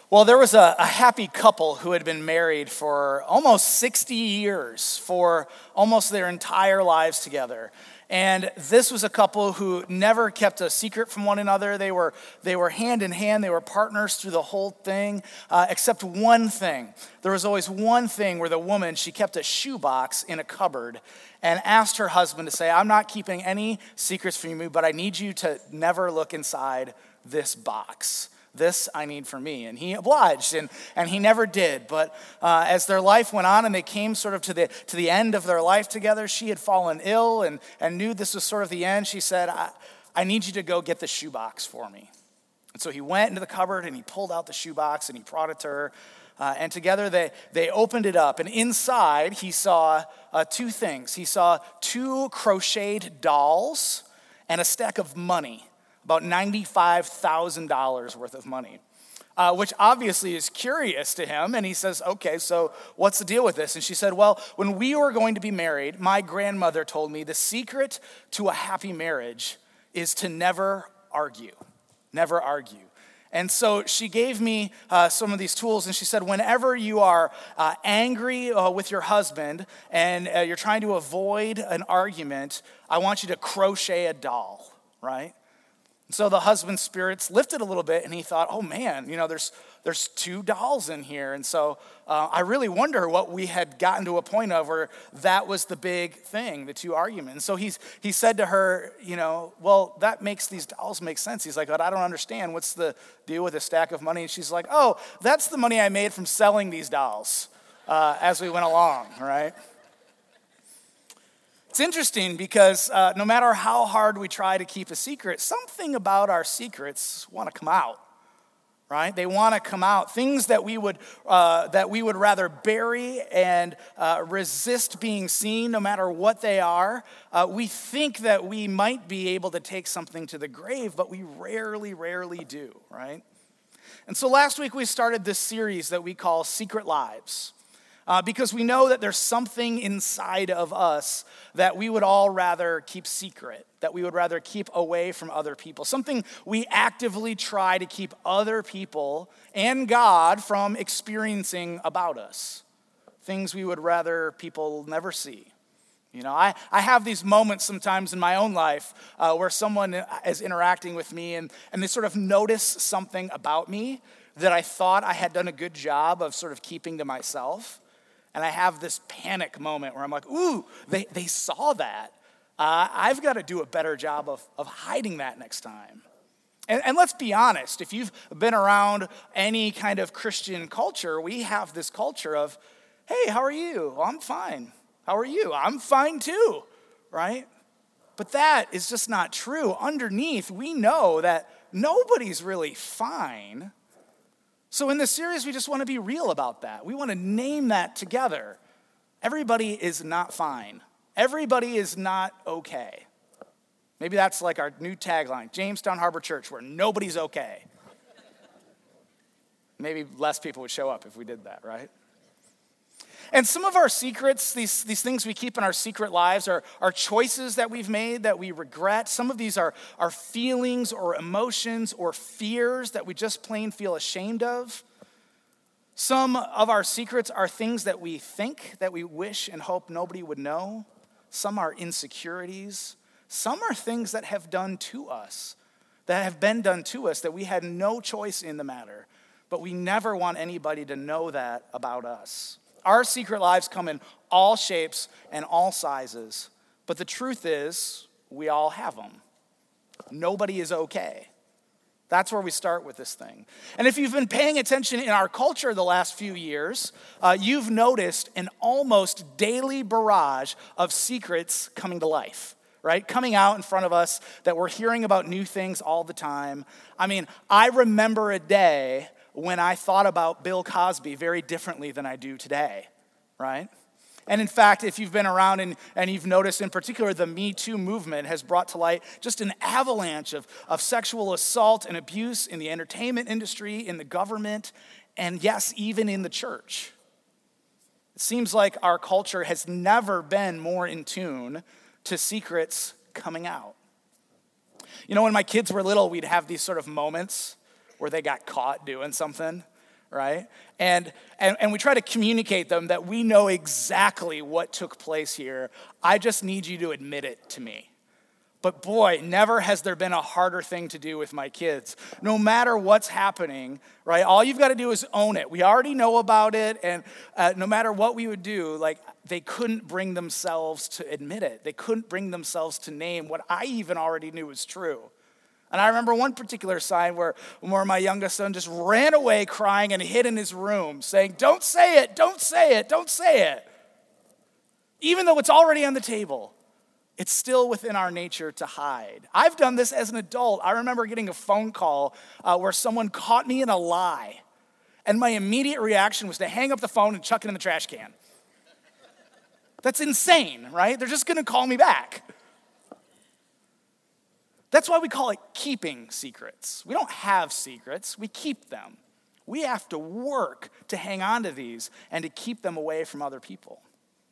Well, there was a happy couple who had been married for almost 60 years, for almost their entire lives together. And this was a couple who never kept a secret from one another. They were hand in hand. They were partners through the whole thing, except one thing. There was always one thing where the woman, she kept a shoebox in a cupboard and asked her husband to say, "I'm not keeping any secrets from you, but I need you to never look inside this box. This I need for me." And he obliged, and he never did. But as their life went on and they came sort of to the end of their life together, she had fallen ill and knew this was sort of the end. She said, I need you to go get the shoebox for me. And so he went into the cupboard and he pulled out the shoebox and he brought it to her. And together they opened it up. And inside he saw two things. He saw two crocheted dolls and a stack of money. About $95,000 worth of money, which obviously is curious to him. And he says, "Okay, so what's the deal with this?" And she said, "Well, when we were going to be married, my grandmother told me the secret to a happy marriage is to never argue, never argue." And so she gave me some of these tools, and she said, whenever you are angry with your husband and you're trying to avoid an argument, I want you to crochet a doll, right? So the husband's spirits lifted a little bit, and he thought, "Oh man, there's two dolls in here." And so I really wonder what we had gotten to a point of where that was the big thing, the two arguments. And so he said to her, "Well, that makes these dolls make sense." He's like, "But I don't understand. What's the deal with a stack of money?" And she's like, "Oh, that's the money I made from selling these dolls as we went along," right? It's interesting because no matter how hard we try to keep a secret, something about our secrets want to come out, right? They want to come out. Things that we would rather bury and resist being seen, no matter what they are. We think that we might be able to take something to the grave, but we rarely do, right? And so last week we started this series that we call Secret Lives. Because we know that there's something inside of us that we would all rather keep secret, that we would rather keep away from other people. Something we actively try to keep other people and God from experiencing about us. Things we would rather people never see. I have these moments sometimes in my own life where someone is interacting with me and they sort of notice something about me that I thought I had done a good job of sort of keeping to myself. And I have this panic moment where I'm like, ooh, they saw that. I've got to do a better job of hiding that next time. And let's be honest, if you've been around any kind of Christian culture, we have this culture of, "Hey, how are you?" "Well, I'm fine." "How are you?" "I'm fine too," right? But that is just not true. Underneath, we know that nobody's really fine. So in this series, we just want to be real about that. We want to name that together. Everybody is not fine. Everybody is not okay. Maybe that's like our new tagline, Jamestown Harbor Church, where nobody's okay. Maybe less people would show up if we did that, right? And some of our secrets, these things we keep in our secret lives are choices that we've made that we regret. Some of these are feelings or emotions or fears that we just plain feel ashamed of. Some of our secrets are things that we think that we wish and hope nobody would know. Some are insecurities. Some are things that have done to us, that have been done to us, that we had no choice in the matter. But we never want anybody to know that about us. Our secret lives come in all shapes and all sizes, but the truth is, we all have them. Nobody is okay. That's where we start with this thing. And if you've been paying attention in our culture the last few years, you've noticed an almost daily barrage of secrets coming to life, right? Coming out in front of us that we're hearing about new things all the time. I mean, I remember a day when I thought about Bill Cosby very differently than I do today, right? And in fact, if you've been around and you've noticed in particular, the Me Too movement has brought to light just an avalanche of sexual assault and abuse in the entertainment industry, in the government, and yes, even in the church. It seems like our culture has never been more in tune to secrets coming out. When my kids were little, we'd have these sort of moments where they got caught doing something, right? And we try to communicate them that we know exactly what took place here. I just need you to admit it to me. But boy, never has there been a harder thing to do with my kids. No matter what's happening, right? All you've got to do is own it. We already know about it, and no matter what we would do, like, they couldn't bring themselves to admit it. They couldn't bring themselves to name what I even already knew was true. And I remember one particular sign where my youngest son just ran away crying and hid in his room saying, "Don't say it, don't say it, don't say it." Even though it's already on the table. It's still within our nature to hide. I've done this as an adult. I remember getting a phone call where someone caught me in a lie. And my immediate reaction was to hang up the phone and chuck it in the trash can. That's insane, right? They're just gonna call me back. That's why we call it keeping secrets. We don't have secrets, we keep them. We have to work to hang on to these and to keep them away from other people.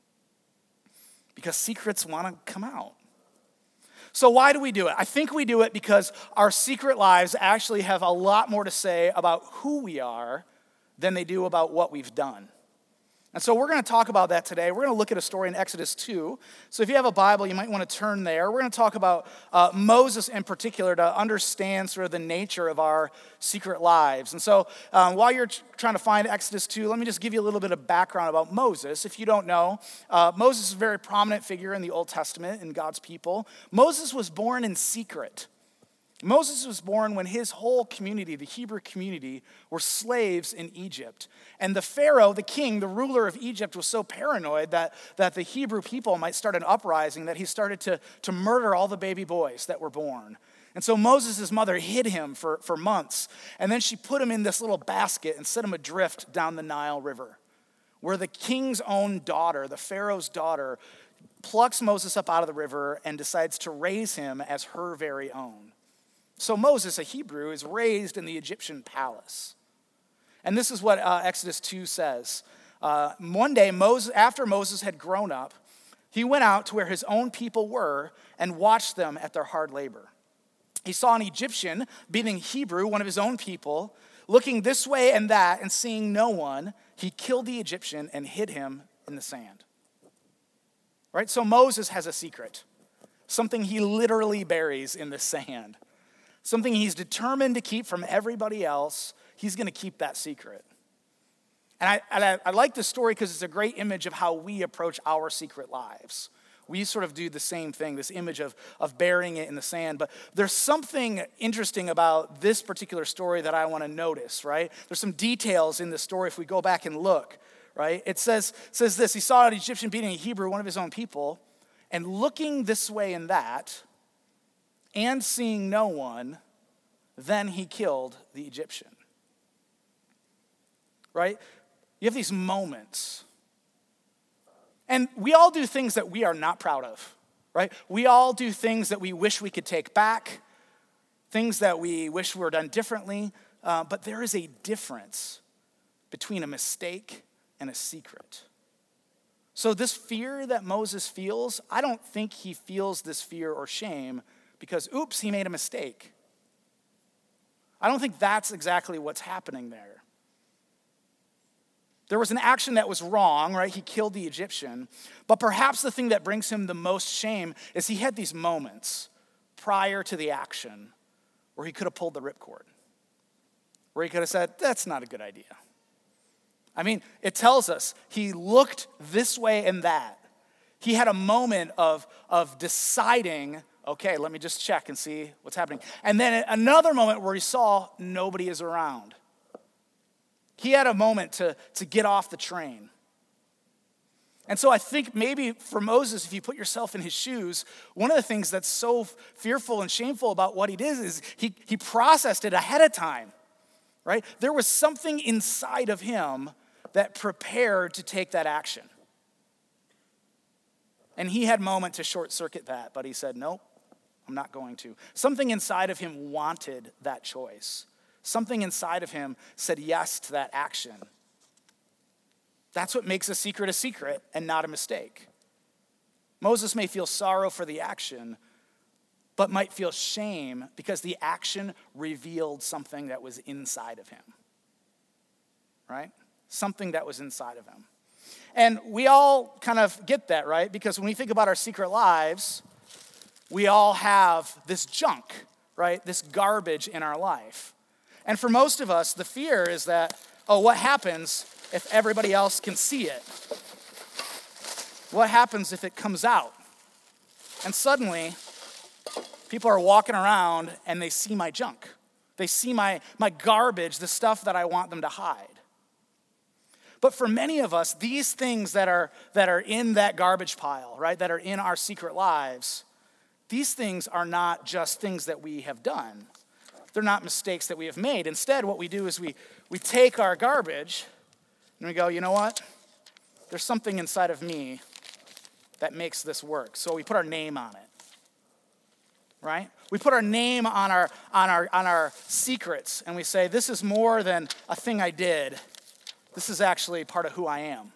Because secrets want to come out. So why do we do it? I think we do it because our secret lives actually have a lot more to say about who we are than they do about what we've done. And so we're going to talk about that today. We're going to look at a story in Exodus 2. So if you have a Bible, you might want to turn there. We're going to talk about Moses in particular to understand sort of the nature of our secret lives. And so while you're trying to find Exodus 2, let me just give you a little bit of background about Moses. If you don't know, Moses is a very prominent figure in the Old Testament in God's people. Moses was born in secret. Moses was born when his whole community, the Hebrew community, were slaves in Egypt. And the Pharaoh, the king, the ruler of Egypt, was so paranoid that the Hebrew people might start an uprising that he started to murder all the baby boys that were born. And so Moses' mother hid him for months. And then she put him in this little basket and set him adrift down the Nile River, where the king's own daughter, the Pharaoh's daughter, plucks Moses up out of the river and decides to raise him as her very own. So Moses, a Hebrew, is raised in the Egyptian palace. And this is what Exodus 2 says. One day, after Moses had grown up, he went out to where his own people were and watched them at their hard labor. He saw an Egyptian beating a Hebrew, one of his own people. Looking this way and that and seeing no one, he killed the Egyptian and hid him in the sand. Right? So Moses has a secret, something he literally buries in the sand. Something he's determined to keep from everybody else. He's going to keep that secret. And I like this story because it's a great image of how we approach our secret lives. We sort of do the same thing, this image of burying it in the sand. But there's something interesting about this particular story that I want to notice, right? There's some details in the story if we go back and look, right? It says this: he saw an Egyptian beating a Hebrew, one of his own people, and looking this way and that, and seeing no one, then he killed the Egyptian. Right? You have these moments. And we all do things that we are not proud of, right? We all do things that we wish we could take back, things that we wish were done differently, but there is a difference between a mistake and a secret. So this fear that Moses feels, I don't think he feels this fear or shame because, oops, he made a mistake. I don't think that's exactly what's happening there. There was an action that was wrong, right? He killed the Egyptian. But perhaps the thing that brings him the most shame is he had these moments prior to the action where he could have pulled the ripcord, where he could have said, that's not a good idea. I mean, it tells us he looked this way and that. He had a moment of deciding, okay, let me just check and see what's happening. And then another moment where he saw nobody is around. He had a moment to get off the train. And so I think maybe for Moses, if you put yourself in his shoes, one of the things that's so fearful and shameful about what he did is he processed it ahead of time, right? There was something inside of him that prepared to take that action. And he had a moment to short circuit that, but he said, nope, I'm not going to. Something inside of him wanted that choice. Something inside of him said yes to that action. That's what makes a secret and not a mistake. Moses may feel sorrow for the action, but might feel shame because the action revealed something that was inside of him. right? Something that was inside of him. And we all kind of get that, right? Because when we think about our secret lives, we all have this junk, right? This garbage in our life. And for most of us, the fear is that, oh, what happens if everybody else can see it? What happens if it comes out? And suddenly, people are walking around and they see my junk. They see my garbage, the stuff that I want them to hide. But for many of us, these things that are in that garbage pile, right, that are in our secret lives, these things are not just things that we have done. They're not mistakes that we have made. Instead, what we do is we take our garbage and we go, you know what? There's something inside of me that makes this work. So we put our name on it, right? We put our name on our secrets, and we say, this is more than a thing I did. This is actually part of who I am.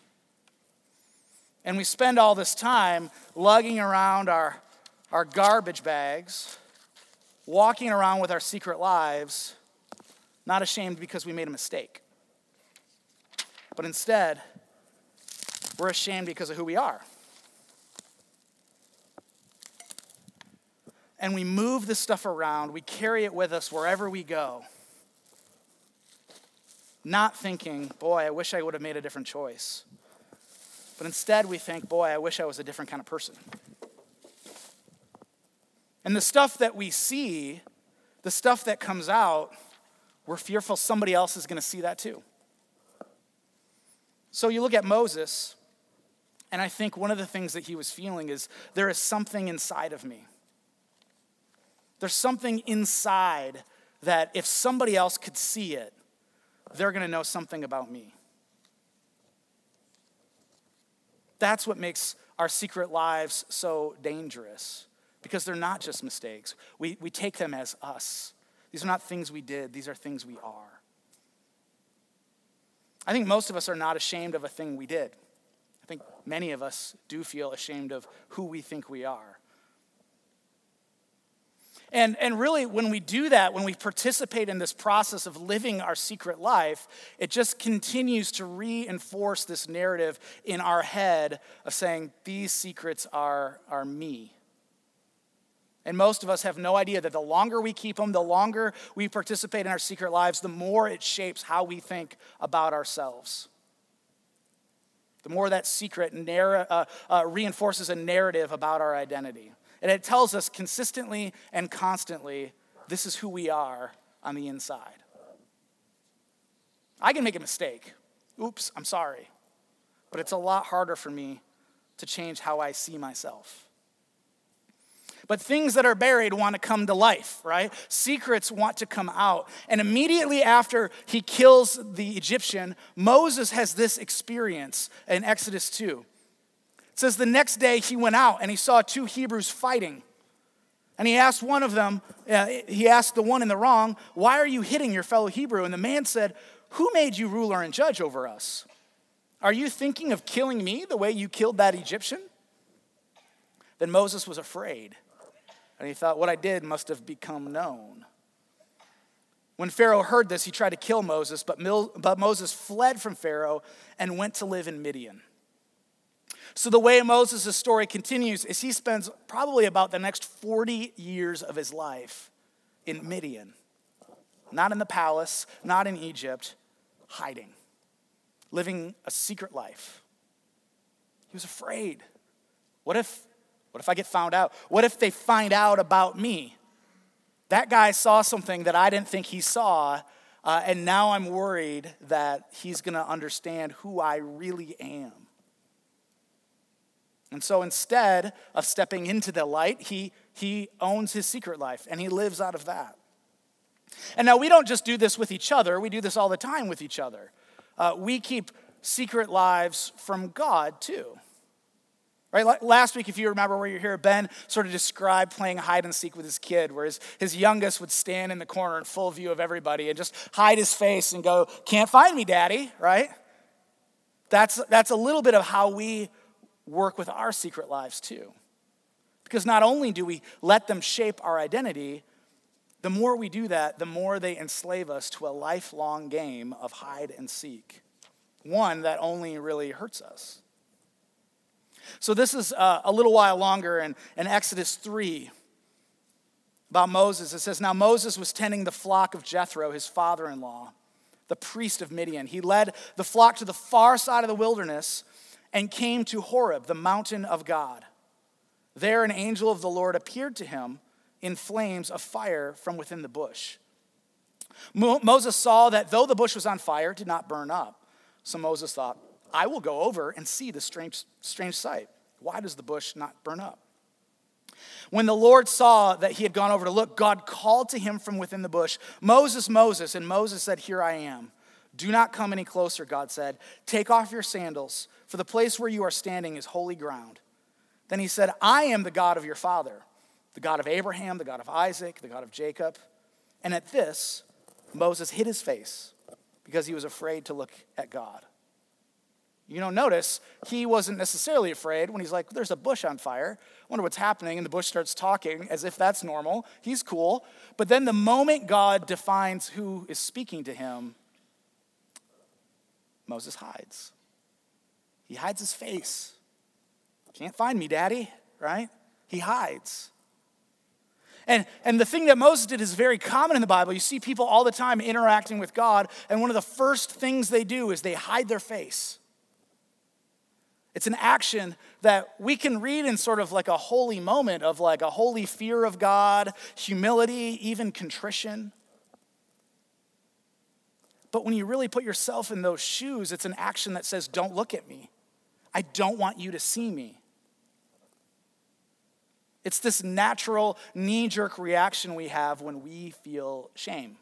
And we spend all this time lugging around our garbage bags, walking around with our secret lives, not ashamed because we made a mistake. But instead, we're ashamed because of who we are. And we move this stuff around, we carry it with us wherever we go, not thinking, boy, I wish I would have made a different choice. But instead we think, boy, I wish I was a different kind of person. And the stuff that we see, the stuff that comes out, we're fearful somebody else is going to see that too. So you look at Moses, and I think one of the things that he was feeling is, there is something inside of me. There's something inside that if somebody else could see it, they're going to know something about me. That's what makes our secret lives so dangerous, because they're not just mistakes. We take them as us. These are not things we did. These are things we are. I think most of us are not ashamed of a thing we did. I think many of us do feel ashamed of who we think we are. And really, when we do that, when we participate in this process of living our secret life, it just continues to reinforce this narrative in our head of saying, these secrets are me. And most of us have no idea that the longer we keep them, the longer we participate in our secret lives, the more it shapes how we think about ourselves. The more that secret reinforces a narrative about our identity. And it tells us consistently and constantly, this is who we are on the inside. I can make a mistake. Oops, I'm sorry. But it's a lot harder for me to change how I see myself. But things that are buried want to come to life, right? Secrets want to come out. And immediately after he kills the Egyptian, Moses has this experience in Exodus 2. It says the next day he went out and he saw two Hebrews fighting. And he asked one of them, he asked the one in the wrong, why are you hitting your fellow Hebrew? And the man said, who made you ruler and judge over us? Are you thinking of killing me the way you killed that Egyptian? Then Moses was afraid. And he thought, what I did must have become known. When Pharaoh heard this, he tried to kill Moses, but Moses fled from Pharaoh and went to live in Midian. So the way Moses' story continues is he spends probably about the next 40 years of his life in Midian. Not in the palace, not in Egypt, hiding, living a secret life. He was afraid. What if I get found out? What if they find out about me? That guy saw something that I didn't think he saw, and now I'm worried that he's going to understand who I really am. And so instead of stepping into the light, he owns his secret life, and he lives out of that. And now we don't just do this with each other. We do this all the time with each other. We keep secret lives from God too. Right? Last week, if you remember where you're here, Ben sort of described playing hide and seek with his kid, where his youngest would stand in the corner in full view of everybody and just hide his face and go, can't find me, Daddy, right? That's a little bit of how we work with our secret lives too. Because not only do we let them shape our identity, the more we do that, the more they enslave us to a lifelong game of hide and seek, one that only really hurts us. So this is a little while longer in Exodus 3 about Moses. It says, "Now Moses was tending the flock of Jethro, his father-in-law, the priest of Midian. He led the flock to the far side of the wilderness and came to Horeb, the mountain of God. There an angel of the Lord appeared to him in flames of fire from within the bush. Moses saw that though the bush was on fire, it did not burn up. So Moses thought, I will go over and see this strange sight. Why does the bush not burn up? When the Lord saw that he had gone over to look, God called to him from within the bush, Moses, Moses. And Moses said, Here I am. Do not come any closer, God said. Take off your sandals, for the place where you are standing is holy ground. Then he said, I am the God of your father, the God of Abraham, the God of Isaac, the God of Jacob. And at this, Moses hid his face because he was afraid to look at God. Notice he wasn't necessarily afraid when he's like, there's a bush on fire. I wonder what's happening. And the bush starts talking as if that's normal. He's cool. But then the moment God defines who is speaking to him, Moses hides. He hides his face. Can't find me, Daddy, right? He hides. And the thing that Moses did is very common in the Bible. You see people all the time interacting with God, and one of the first things they do is they hide their face. It's an action that we can read in sort of like a holy moment of like a holy fear of God, humility, even contrition. But when you really put yourself in those shoes, it's an action that says, don't look at me. I don't want you to see me. It's this natural knee-jerk reaction we have when we feel shame.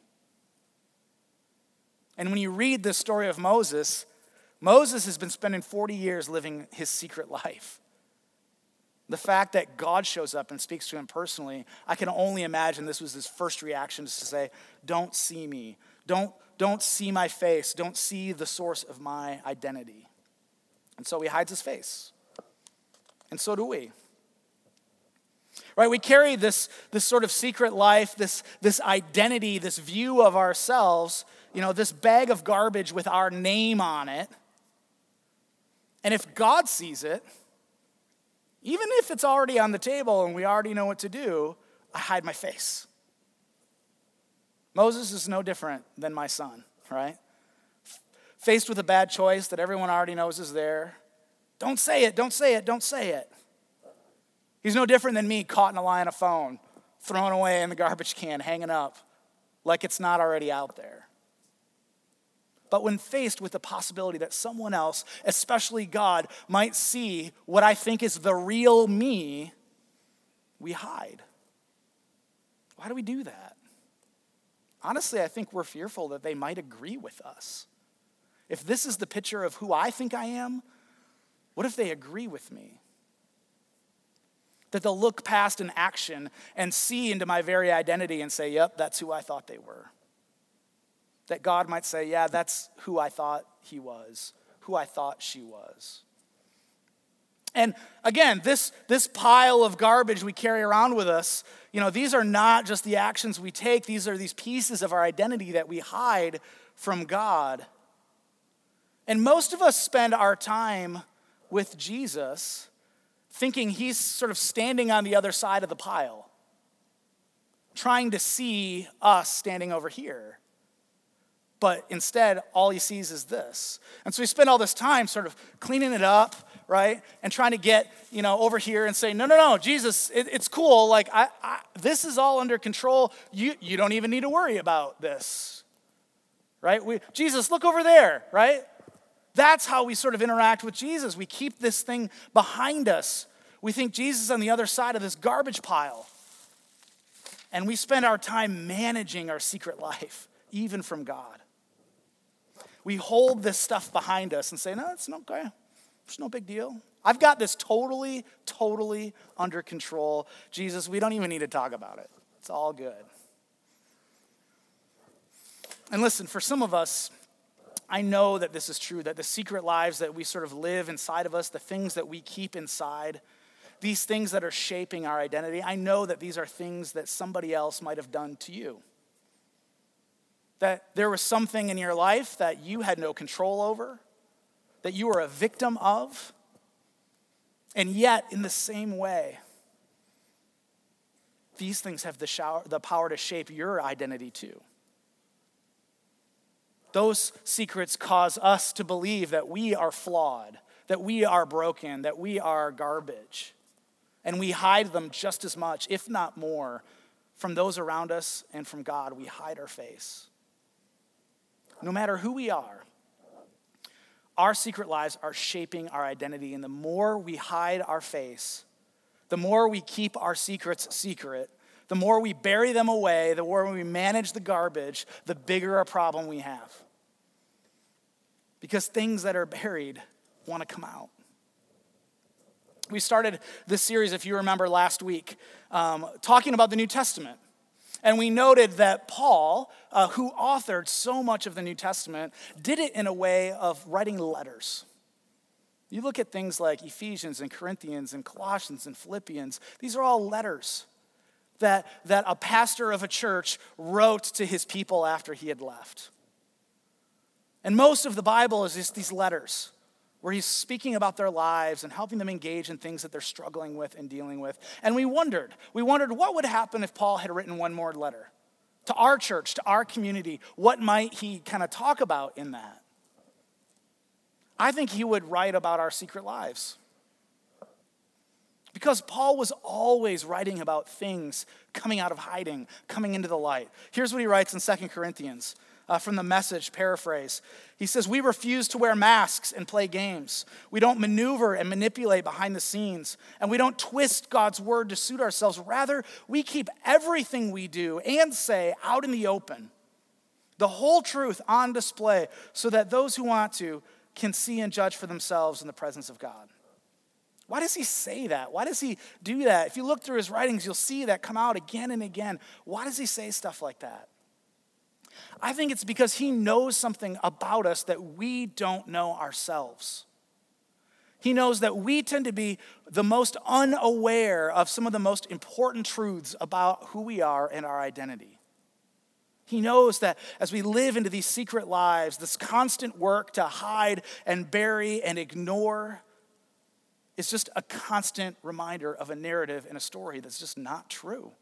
And when you read the story of Moses has been spending 40 years living his secret life. The fact that God shows up and speaks to him personally, I can only imagine this was his first reaction, is to say, don't see me. Don't see my face. Don't see the source of my identity. And so he hides his face. And so do we. Right, we carry this sort of secret life, this identity, this view of ourselves, this bag of garbage with our name on it. And if God sees it, even if it's already on the table and we already know what to do, I hide my face. Moses is no different than my son, right? Faced with a bad choice that everyone already knows is there. Don't say it, don't say it, don't say it. He's no different than me caught in a lie on a phone, thrown away in the garbage can, hanging up, like it's not already out there. But when faced with the possibility that someone else, especially God, might see what I think is the real me, we hide. Why do we do that? Honestly, I think we're fearful that they might agree with us. If this is the picture of who I think I am, what if they agree with me? That they'll look past an action and see into my very identity and say, yep, that's who I thought they were. That God might say, yeah, that's who I thought he was, who I thought she was. And again, this pile of garbage we carry around with us, these are not just the actions we take. These are these pieces of our identity that we hide from God. And most of us spend our time with Jesus thinking he's sort of standing on the other side of the pile, trying to see us standing over here. But instead, all he sees is this. And so we spend all this time sort of cleaning it up, right? And trying to get, over here and say, no, Jesus, it's cool. Like, this is all under control. You don't even need to worry about this, right? Jesus, look over there, right? That's how we sort of interact with Jesus. We keep this thing behind us. We think Jesus is on the other side of this garbage pile. And we spend our time managing our secret life, even from God. We hold this stuff behind us and say, no, it's okay. It's no big deal. I've got this totally under control. Jesus, we don't even need to talk about it. It's all good. And listen, for some of us, I know that this is true, that the secret lives that we sort of live inside of us, the things that we keep inside, these things that are shaping our identity, I know that these are things that somebody else might have done to you. That there was something in your life that you had no control over, that you were a victim of, and yet in the same way, these things have the power to shape your identity too. Those secrets cause us to believe that we are flawed, that we are broken, that we are garbage. And we hide them just as much, if not more, from those around us and from God. We hide our face. No matter who we are, our secret lives are shaping our identity. And the more we hide our face, the more we keep our secrets secret, the more we bury them away, the more we manage the garbage, the bigger a problem we have. Because things that are buried want to come out. We started this series, if you remember last week, talking about the New Testament. And we noted that Paul, who authored so much of the New Testament, did it in a way of writing letters. You look at things like Ephesians and Corinthians and Colossians and Philippians. These are all letters that a pastor of a church wrote to his people after he had left. And most of the Bible is just these letters where he's speaking about their lives and helping them engage in things that they're struggling with and dealing with. And we wondered what would happen if Paul had written one more letter to our church, to our community. What might he kind of talk about in that? I think he would write about our secret lives. Because Paul was always writing about things coming out of hiding, coming into the light. Here's what he writes in 2 Corinthians. From the Message paraphrase. He says, we refuse to wear masks and play games. We don't maneuver and manipulate behind the scenes. And we don't twist God's word to suit ourselves. Rather, we keep everything we do and say out in the open. The whole truth on display so that those who want to can see and judge for themselves in the presence of God. Why does he say that? Why does he do that? If you look through his writings, you'll see that come out again and again. Why does he say stuff like that? I think it's because he knows something about us that we don't know ourselves. He knows that we tend to be the most unaware of some of the most important truths about who we are and our identity. He knows that as we live into these secret lives, this constant work to hide and bury and ignore is just a constant reminder of a narrative and a story that's just not true.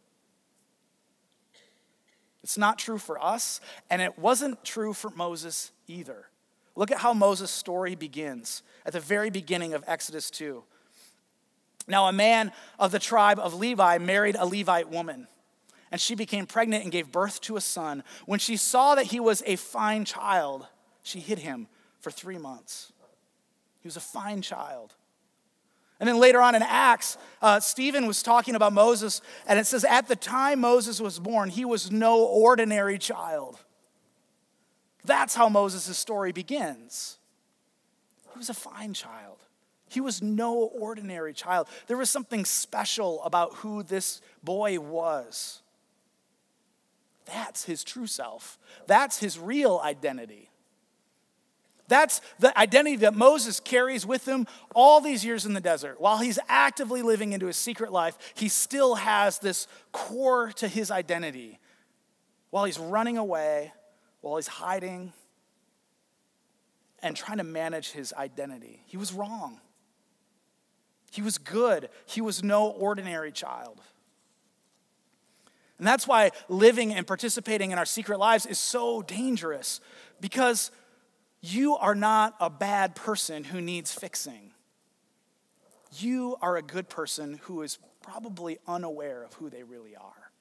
It's not true for us, and it wasn't true for Moses either. Look at how Moses' story begins at the very beginning of Exodus 2. Now, a man of the tribe of Levi married a Levite woman, and she became pregnant and gave birth to a son. When she saw that he was a fine child, she hid him for 3 months. He was a fine child. And then later on in Acts, Stephen was talking about Moses, and it says, at the time Moses was born, he was no ordinary child. That's how Moses' story begins. He was a fine child. He was no ordinary child. There was something special about who this boy was. That's his true self. That's his real identity. That's the identity that Moses carries with him all these years in the desert. While he's actively living into his secret life, he still has this core to his identity. While he's running away, while he's hiding, and trying to manage his identity. He was wrong. He was good. He was no ordinary child. And that's why living and participating in our secret lives is so dangerous, because you are not a bad person who needs fixing. You are a good person who is probably unaware of who they really are.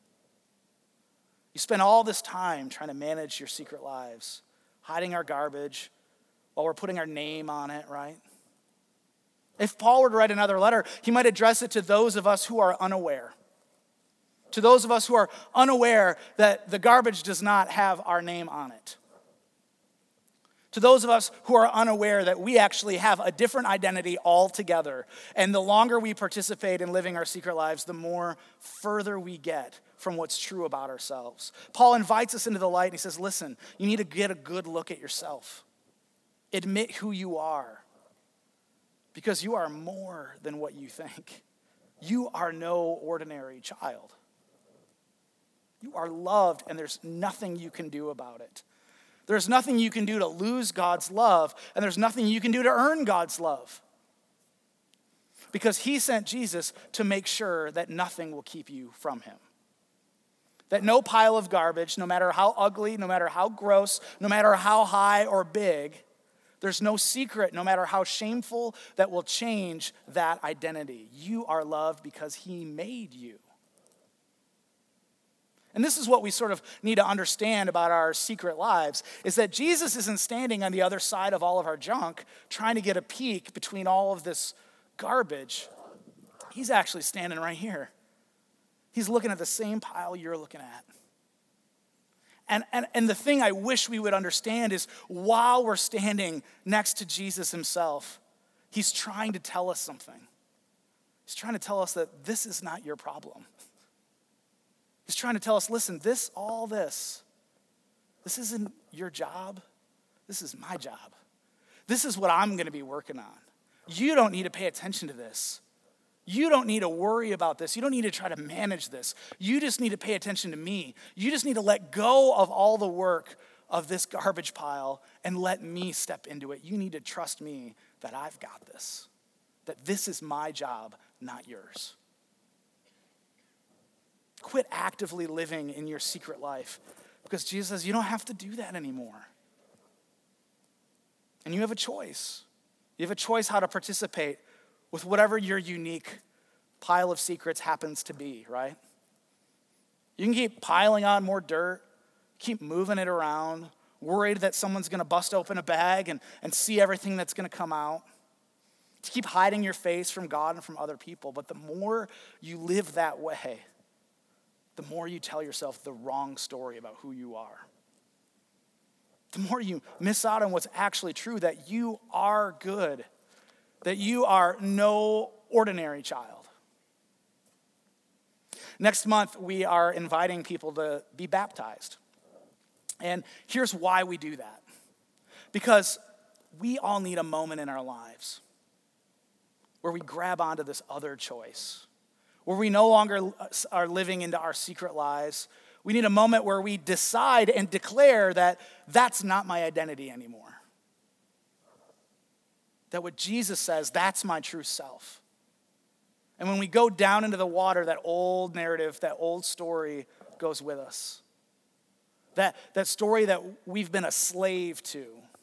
You spend all this time trying to manage your secret lives, hiding our garbage while we're putting our name on it, right? If Paul were to write another letter, he might address it to those of us who are unaware. To those of us who are unaware that the garbage does not have our name on it. To those of us who are unaware that we actually have a different identity altogether. And the longer we participate in living our secret lives, the more further we get from what's true about ourselves. Paul invites us into the light and he says, listen, you need to get a good look at yourself. Admit who you are. Because you are more than what you think. You are no ordinary child. You are loved, and there's nothing you can do about it. There's nothing you can do to lose God's love, and there's nothing you can do to earn God's love. Because he sent Jesus to make sure that nothing will keep you from him. That no pile of garbage, no matter how ugly, no matter how gross, no matter how high or big, there's no secret, no matter how shameful, that will change that identity. You are loved because he made you. And this is what we sort of need to understand about our secret lives, is that Jesus isn't standing on the other side of all of our junk, trying to get a peek between all of this garbage. He's actually standing right here. He's looking at the same pile you're looking at. And the thing I wish we would understand is while we're standing next to Jesus himself, he's trying to tell us something. He's trying to tell us that this is not your problem. He's trying to tell us, listen, this isn't your job. This is my job. This is what I'm going to be working on. You don't need to pay attention to this. You don't need to worry about this. You don't need to try to manage this. You just need to pay attention to me. You just need to let go of all the work of this garbage pile and let me step into it. You need to trust me that I've got this, that this is my job, not yours. Quit actively living in your secret life, because Jesus says you don't have to do that anymore. And you have a choice. You have a choice how to participate with whatever your unique pile of secrets happens to be, right? You can keep piling on more dirt, keep moving it around, worried that someone's going to bust open a bag and see everything that's going to come out. To keep hiding your face from God and from other people. But the more you live that way, the more you tell yourself the wrong story about who you are. The more you miss out on what's actually true, that you are good, that you are no ordinary child. Next month, we are inviting people to be baptized. And here's why we do that. Because we all need a moment in our lives where we grab onto this other choice, where we no longer are living into our secret lives. We need a moment where we decide and declare that that's not my identity anymore. That what Jesus says, that's my true self. And when we go down into the water, that old narrative, that old story goes with us. That story that we've been a slave to.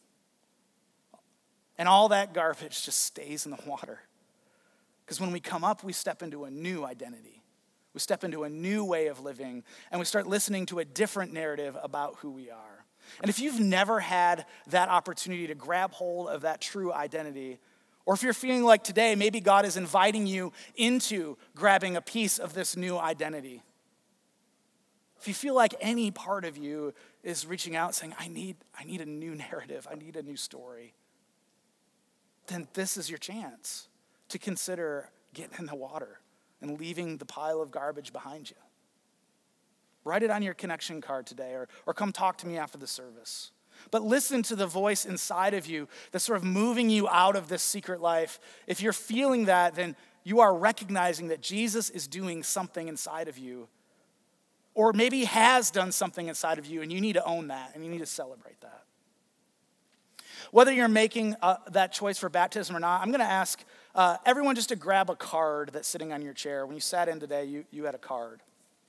And all that garbage just stays in the water. Because when we come up, we step into a new identity. We step into a new way of living, and we start listening to a different narrative about who we are. And if you've never had that opportunity to grab hold of that true identity, or if you're feeling like today, maybe God is inviting you into grabbing a piece of this new identity. If you feel like any part of you is reaching out saying, I need a new narrative, I need a new story, then this is your chance to consider getting in the water and leaving the pile of garbage behind you. Write it on your connection card today, or come talk to me after the service. But listen to the voice inside of you that's sort of moving you out of this secret life. If you're feeling that, then you are recognizing that Jesus is doing something inside of you, or maybe has done something inside of you, and you need to own that, and you need to celebrate that. Whether you're making that choice for baptism or not, I'm going to ask everyone just to grab a card that's sitting on your chair. When you sat in today, you had a card.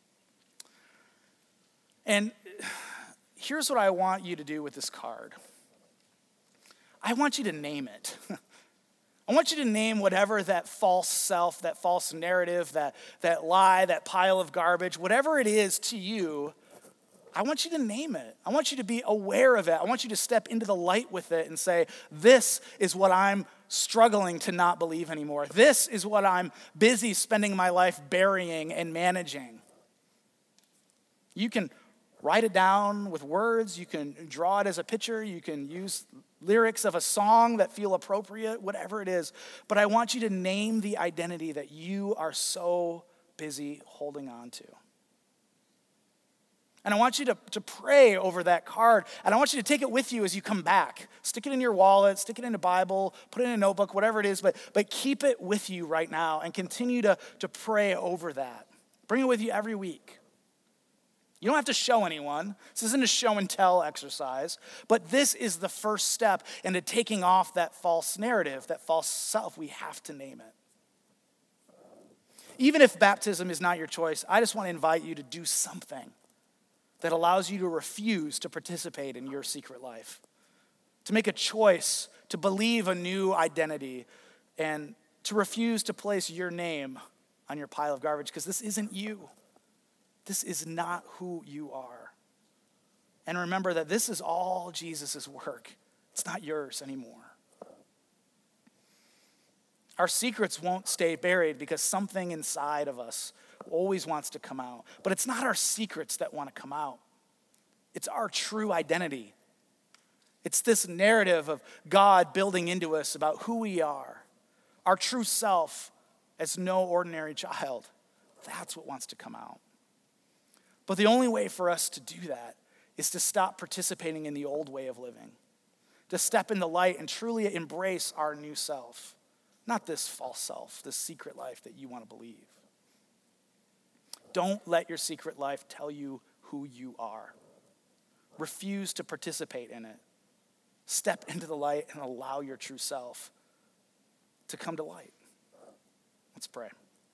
And here's what I want you to do with this card. I want you to name it. I want you to name whatever that false self, that false narrative, that lie, that pile of garbage, whatever it is to you, I want you to name it. I want you to be aware of it. I want you to step into the light with it and say, this is what I'm struggling to not believe anymore. This is what I'm busy spending my life burying and managing. You can write it down with words. You can draw it as a picture. You can use lyrics of a song that feel appropriate, whatever it is. But I want you to name the identity that you are so busy holding on to. And I want you to pray over that card. And I want you to take it with you as you come back. Stick it in your wallet, stick it in a Bible, put it in a notebook, whatever it is, but keep it with you right now and continue to pray over that. Bring it with you every week. You don't have to show anyone. This isn't a show and tell exercise, but this is the first step into taking off that false narrative, that false self. We have to name it. Even if baptism is not your choice, I just want to invite you to do something that allows you to refuse to participate in your secret life, to make a choice to believe a new identity, and to refuse to place your name on your pile of garbage, because this isn't you. This is not who you are. And remember that this is all Jesus' work. It's not yours anymore. Our secrets won't stay buried because something inside of us always wants to come out. But it's not our secrets that want to come out. It's our true identity. It's this narrative of God building into us about who we are, our true self as no ordinary child. That's what wants to come out. But the only way for us to do that is to stop participating in the old way of living, to step in the light and truly embrace our new self, not this false self, this secret life that you want to believe. Don't let your secret life tell you who you are. Refuse to participate in it. Step into the light and allow your true self to come to light. Let's pray.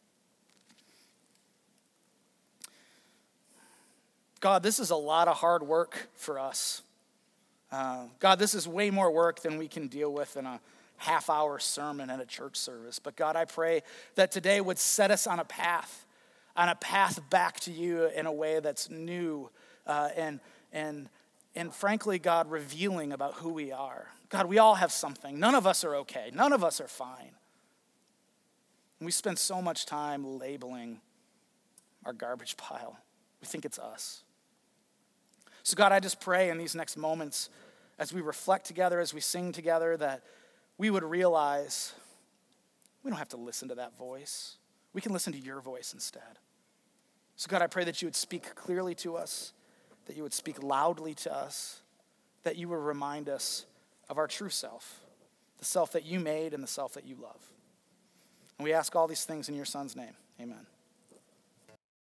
God, this is a lot of hard work for us. God, this is way more work than we can deal with in a half-hour sermon at a church service. But God, I pray that today would set us on a path back to you in a way that's new and frankly, God, revealing about who we are. God, we all have something. None of us are okay. None of us are fine. And we spend so much time labeling our garbage pile. We think it's us. So God, I just pray in these next moments as we reflect together, as we sing together, that we would realize we don't have to listen to that voice. We can listen to your voice instead. So God, I pray that you would speak clearly to us, that you would speak loudly to us, that you would remind us of our true self, the self that you made and the self that you love. And we ask all these things in your Son's name. Amen.